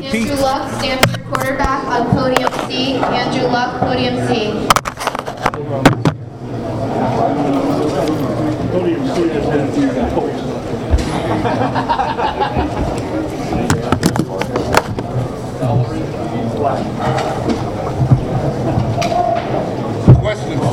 Andrew Luck, Stanford quarterback on podium C. Andrew Luck, podium C. Podium C is Questions?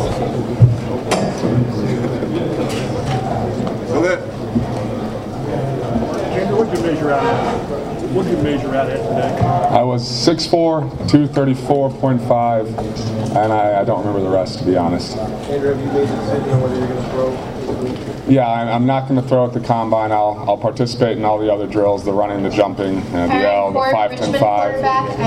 Go ahead. Andrew, what did you measure out at? What did you measure out at today? I was 6'4", 234.5, and I don't remember the rest, to be honest. Andrew, have you made a decision on whether you're going to throw this week? Yeah, I'm not going to throw at the combine. I'll participate in all the other drills, the running, the jumping, the L, the 5-10-5.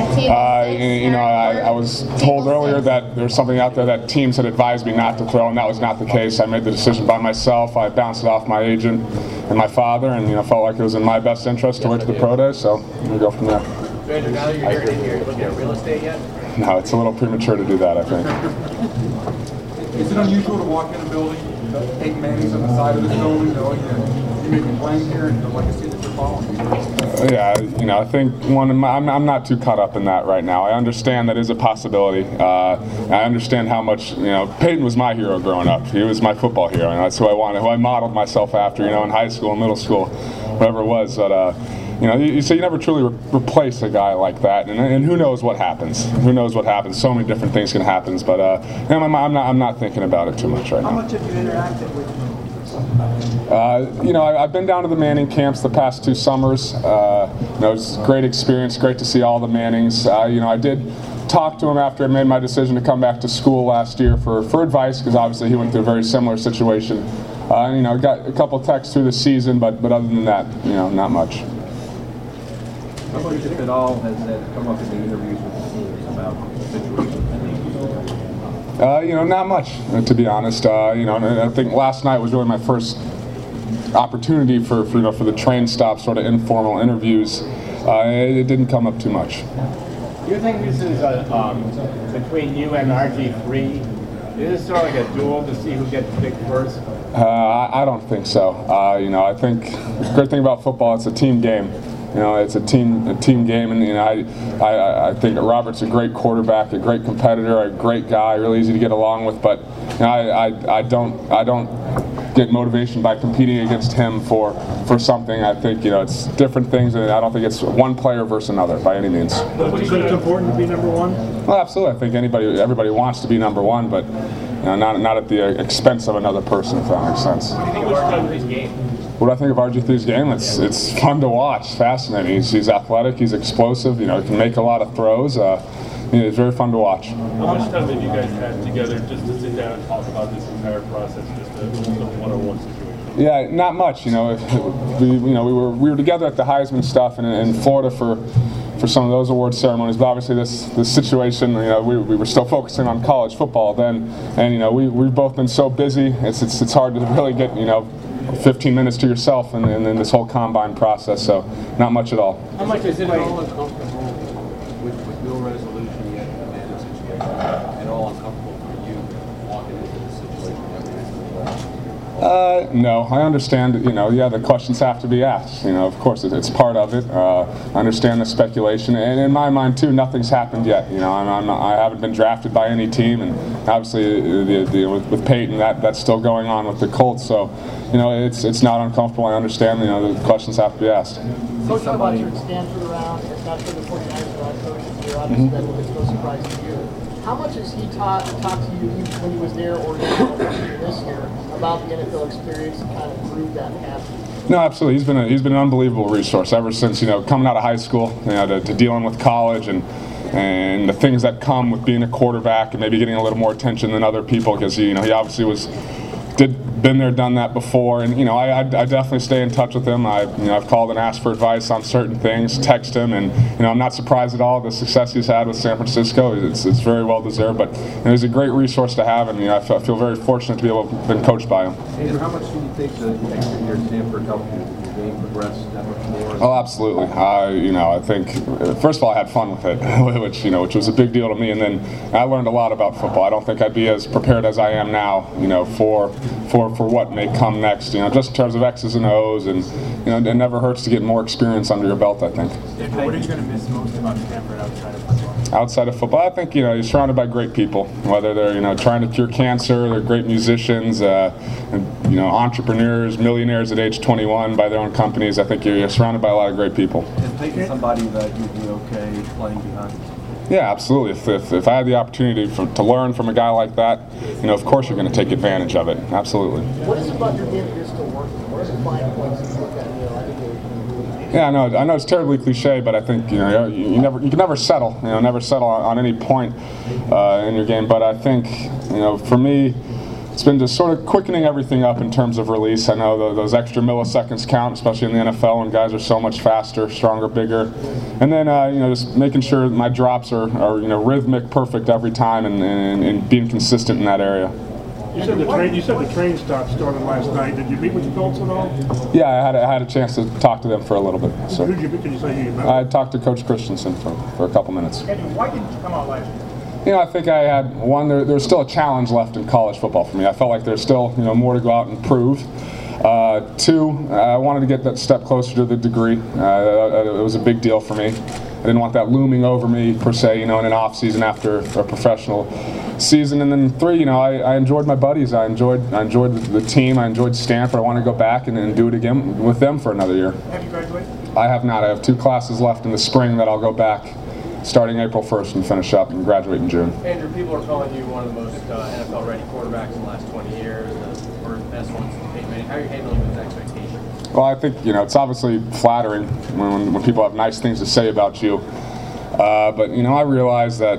I was told earlier that there's something out there that teams had advised me not to throw, and that was not the case. I made the decision by myself. I bounced it off my agent and my father, and felt like it was in my best interest to wait to the pro day, so we go from there. Andrew, now that you're here, are you looking at real estate yet? No, it's a little premature to do that, I think. Is it unusual to walk in a building, take Manning's on the side of this building, knowing that you may be playing here and the legacy that you're following? Yeah, I think I'm not too caught up in that right now. I understand that is a possibility. I understand how much, Peyton was my hero growing up. He was my football hero, and that's who I modeled myself after, in high school and middle school, whatever it was. But, you never truly replace a guy like that, and who knows what happens. Who knows what happens? So many different things can happen, but I'm not thinking about it too much right now. How much have you interacted with him? I've been down to the Manning camps the past 2 summers. It was a great experience, great to see all the Mannings. I did talk to him after I made my decision to come back to school last year for advice, because obviously he went through a very similar situation. Got a couple texts through the season, but other than that, not much. How much, if at all, has that come up in the interviews with the teams about the situation? Not much, to be honest. I think last night was really my first opportunity for the train stop sort of informal interviews. It didn't come up too much. Do you think this is between you and RG3? Is this sort of like a duel to see who gets picked first? I don't think so. I think the great thing about football, it's a team game. It's a team game, and I think Robert's a great quarterback, a great competitor, a great guy, really easy to get along with. But I don't get motivation by competing against him for something. I think it's different things, and I don't think it's one player versus another by any means. But you think it's important to be number one? Well, absolutely. I think everybody wants to be number one, but not at the expense of another person, if that makes sense. What do you think of RG3's game? What do I think of RG3's game? It's fun to watch, fascinating. He's athletic, he's explosive, he can make a lot of throws. It's very fun to watch. How much time have you guys had together just to sit down and talk about this entire process, just a one-on-one situation? Yeah, not much. We were together at the Heisman stuff in Florida for some of those award ceremonies, but obviously this situation, we were still focusing on college football then, and we've both been so busy. It's hard to really get 15 minutes to yourself and then this whole combine process, so not much at all. How much is it all uncomfortable with your resolution yet in the Manning situation, and all uncomfortable for you walking into this situation? No, I understand. The questions have to be asked. Of course, it's part of it. I understand the speculation, and in my mind too, nothing's happened yet. I haven't been drafted by any team, and obviously with Peyton, that's still going on with the Colts. So, it's not uncomfortable. I understand. The questions have to be asked. Coach, how about your Stanford round? It's not for the 49ers, but coach this year. Obviously, that was no surprise to you. How much has he talked to you when he was there or this year about the NFL experience and kind of prove that path? No, absolutely. He's been an unbelievable resource ever since coming out of high school, to dealing with college and the things that come with being a quarterback and maybe getting a little more attention than other people, because he obviously been there, done that before, and I definitely stay in touch with him. I've called and asked for advice on certain things, text him, and I'm not surprised at all the success he's had with San Francisco. It's very well deserved, but he's a great resource to have, and I feel very fortunate to be able to have been coached by him. Andrew, how much do you think the extra year at Stanford helped you with your game game progress that much more? Oh, absolutely. I think first of all I had fun with it, which was a big deal to me, and then I learned a lot about football. I don't think I'd be as prepared as I am now, for what may come next. Just in terms of X's and O's, and it never hurts to get more experience under your belt, I think. What are you going to miss most about Stanford outside of football? Outside of football, I think you're surrounded by great people. Whether they're trying to cure cancer, they're great musicians, and, entrepreneurs, millionaires at age 21 by their own companies. I think you're surrounded by a lot of great people. Is Peyton somebody that you'd be okay playing behind? Yeah, absolutely. If I had the opportunity to learn from a guy like that, of course you're going to take advantage of it. Absolutely. What is it about your game that you're still working on? What are the fine points that you look at? Yeah, I know it's terribly cliche, but I think you can never settle. Never settle on any point in your game. But I think for me, it's been just sort of quickening everything up in terms of release. I know those extra milliseconds count, especially in the NFL when guys are so much faster, stronger, bigger. And then just making sure my drops are rhythmic, perfect every time, and being consistent in that area. You said the train stop started last night. Did you meet with the Colts at all? Yeah, I had a chance to talk to them for a little bit. So Who did you meet? Can you say who you met? I talked to Coach Christensen for a couple minutes. And why didn't you come out last year? I think I had one. There's still a challenge left in college football for me. I felt like there's still more to go out and prove. Two, I wanted to get that step closer to the degree. It was a big deal for me. I didn't want that looming over me per se, in an off season after a professional season. And then three, I enjoyed my buddies. I enjoyed the team. I enjoyed Stanford. I want to go back and do it again with them for another year. Have you graduated? I have not. I have 2 classes left in the spring that I'll go back starting April 1st and finish up and graduate in June. Andrew, people are calling you one of the most NFL-ready quarterbacks in the last 20 years, or best ones in Peyton Manning. How are you handling those expectations? Well, I think it's obviously flattering when people have nice things to say about you, but I realize that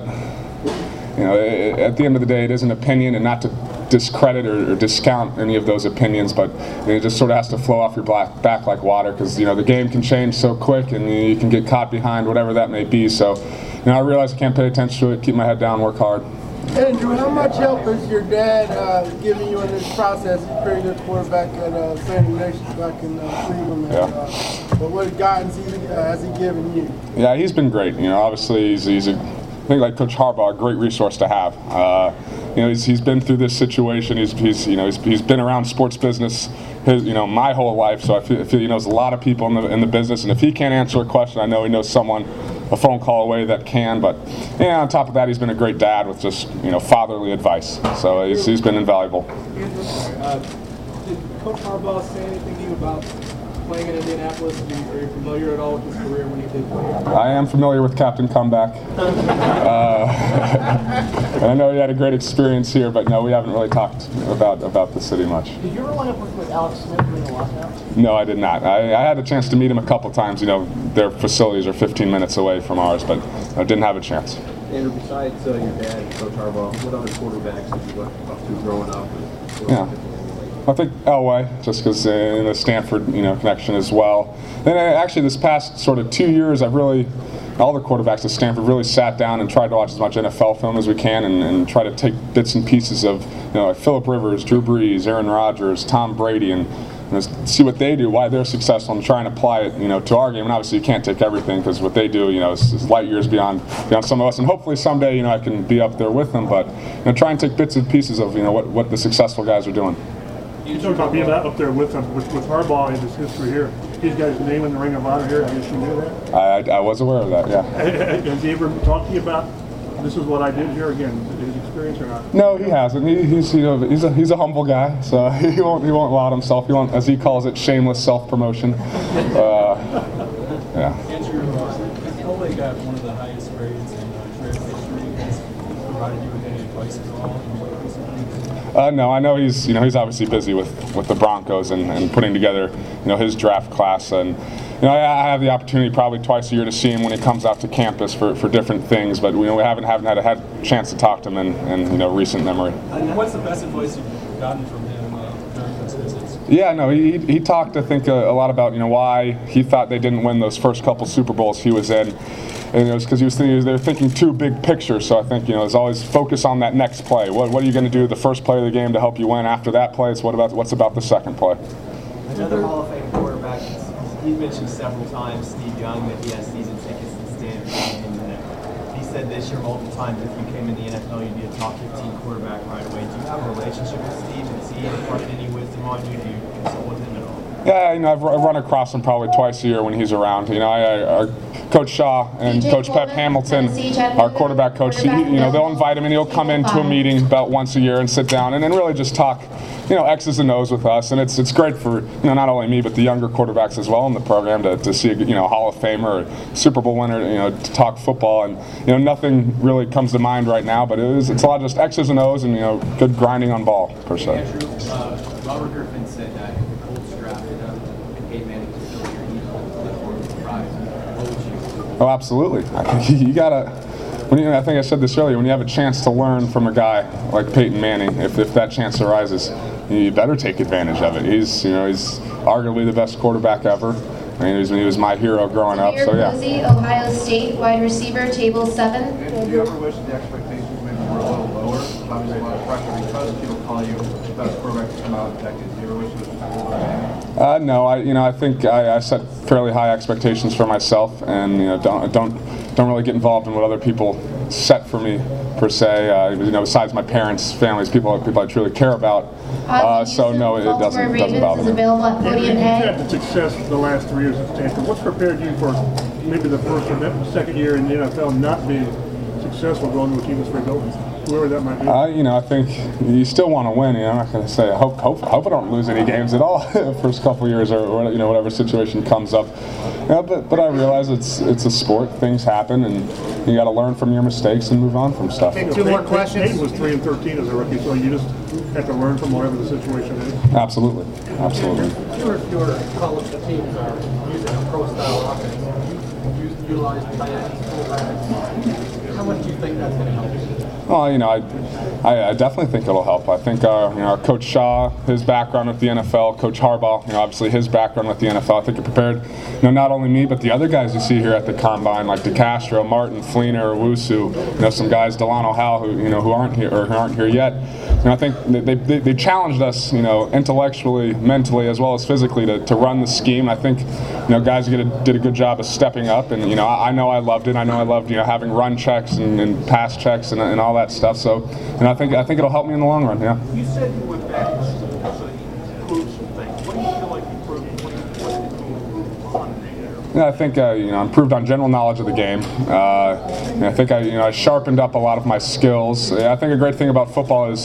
at the end of the day, it is an opinion, and not to discredit or discount any of those opinions, but it just sort of has to flow off your back like water, because the game can change so quick, and you can get caught behind whatever that may be. So I realize I can't pay attention to it, keep my head down, work hard. Andrew, how much help has your dad given you in this process? He's a pretty good quarterback at St. Ignatius back in Cleveland. But what guidance has he given you? Yeah, he's been great. Obviously he's I think like Coach Harbaugh, a great resource to have. He's been through this situation. He's been around sports business my whole life. So I feel he knows a lot of people in the business. And if he can't answer a question, I know he knows someone a phone call away that can. But on top of that, he's been a great dad with just fatherly advice. So he's been invaluable. Did Coach Harbaugh say anything to you about playing in Indianapolis? Are you familiar at all with his career when he did play? I am familiar with Captain Comeback. I know he had a great experience here, but no, we haven't really talked about the city much. Did you ever line up with Alex Smith during the lockout? No, I did not. I had a chance to meet him a couple times. Their facilities are 15 minutes away from ours, but I didn't have a chance. Andrew, besides your dad and Coach Harbaugh, what other quarterbacks did you look up to growing up? Yeah. I think Elway, just because in the Stanford connection as well. Then actually this past sort of 2 years, all the quarterbacks at Stanford really sat down and tried to watch as much NFL film as we can, and try to take bits and pieces of like Phillip Rivers, Drew Brees, Aaron Rodgers, Tom Brady, and see what they do, why they're successful, and try and apply it to our game. And obviously you can't take everything, because what they do is light years beyond some of us. And hopefully someday I can be up there with them, but try and take bits and pieces of what the successful guys are doing. You talk about being up there with him, with Harbaugh and his history here. He's got his name in the Ring of Honor here. I guess you knew that. I was aware of that, yeah. Has he ever talked to you about this is what I did here again? His experience or not? No, he hasn't. He's a humble guy, so he won't laud himself. He won't, as he calls it, shameless self-promotion. Yeah. Andrew, Elway got one of the highest grades in career history. Has he provided you with any advice at all? No, I know he's obviously busy with the Broncos and putting together his draft class, and I have the opportunity probably twice a year to see him when he comes out to campus for different things, but we haven't had a chance to talk to him in recent memory. And what's the best advice you've gotten from him during those visits? Yeah, no, he talked, I think, a lot about why he thought they didn't win those first couple Super Bowls he was in. And it was because they're thinking too big picture. So I think there's always focus on that next play. What are you going to do the first play of the game to help you win? After that play, it's what's about the second play. Another Hall of Fame quarterback he's mentioned several times, Steve Young, that he has season tickets to Stanford. And he said this year multiple times, if you came in the NFL, you'd be a top 15 quarterback right away. Do you have a relationship with Steve? Has he imparted any wisdom on you? Do you consult with him at all? Yeah, I've run across him probably twice a year when he's around. Coach Shaw and Coach Pep Hamilton, our quarterback coach, they'll invite him and he'll come into a meeting about once a year and sit down and then really just talk, X's and O's with us. And it's great for, not only me, but the younger quarterbacks as well in the program to see a, Hall of Famer or Super Bowl winner, to talk football. And, nothing really comes to mind right now, but it's a lot of just X's and O's and, good grinding on ball, per se. Andrew, Robert Griffin said that the Colts drafted Peyton Manning to fill your need for the prize. What would you? Oh, absolutely. I think you gotta. I think I said this earlier. When you have a chance to learn from a guy like Peyton Manning, if that chance arises, you better take advantage of it. He's arguably the best quarterback ever. He was my hero growing up. So yeah. Posey, Ohio State wide receiver, table 7. And do you ever wish the expectations maybe were a little lower? Obviously, a lot of pressure because people call you the best quarterback to come out in decades. Do you ever wish it was a little lower? No, I think I set fairly high expectations for myself, and don't really get involved in what other people set for me per se. Besides my parents, families, people I truly care about. So no, it doesn't bother me. Available at Podium You've A. had the success the last 3 years at Stanford. What's prepared you for maybe the first or second year in the NFL not being successful going to a team that's rebuilding? Whoever that might be. I think you still want to win. I'm not going to say I hope I don't lose any games at all the first couple of years or whatever situation comes up. But I realize it's a sport. Things happen, and you got to learn from your mistakes and move on from stuff. Two more questions. Peyton was 3-13 as a rookie, so you just have to learn from whatever the situation is. Absolutely. Your college teams are using a pro-style offense. You utilize fullbacks. How much do you think that's going to help you? Well, I definitely think it'll help. I think our Coach Shaw, his background with the NFL, Coach Harbaugh, obviously his background with the NFL, I think it prepared, not only me, but the other guys you see here at the Combine, like DeCastro, Martin, Fleener, Owusu, some guys, Delano Howell, who aren't here yet. I think they challenged us, intellectually, mentally, as well as physically to run the scheme. I think, guys did a good job of stepping up, and I know I loved it. I know I loved having run checks and pass checks and all that stuff. So, I think it'll help me in the long run. Yeah. You said you went back to improve some things. What do you feel like you improved? What do you improve on there? Yeah, I think improved on general knowledge of the game. I think I sharpened up a lot of my skills. I think a great thing about football is,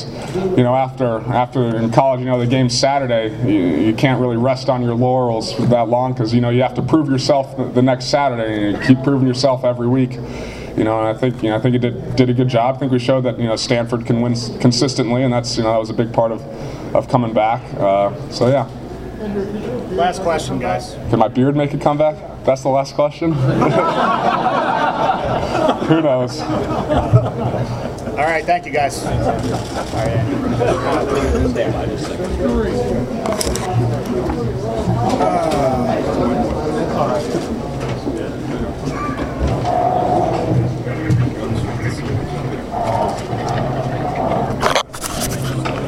after in college, the game's Saturday. You can't really rest on your laurels for that long because you have to prove yourself the next Saturday, and you keep proving yourself every week. And I think you did a good job. I think we showed that Stanford can win consistently, and that's that was a big part of coming back. So yeah. Last question, guys. Can my beard make a comeback? That's the last question? Who knows? All right, thank you, guys. All right.